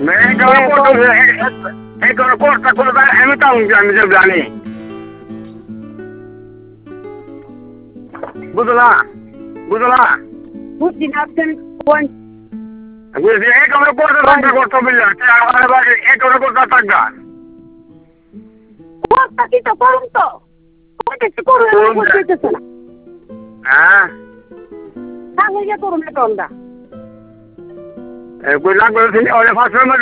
কোর্টটা করে আমি তো আমি যে জানি বুঝলা বুঝলা বুঝছি না আপনি কোন বুঝছি এই আমরা কোর্টে থাকবে করতে বুঝলা এই করে কোর্টটা থাকবে কোনটা কি তো করুন তো কোনটা কি করুন বুঝতেছে না হ্যাঁ তাহলে করুন এটা onda কই লাগবে ওরে ফাঁসের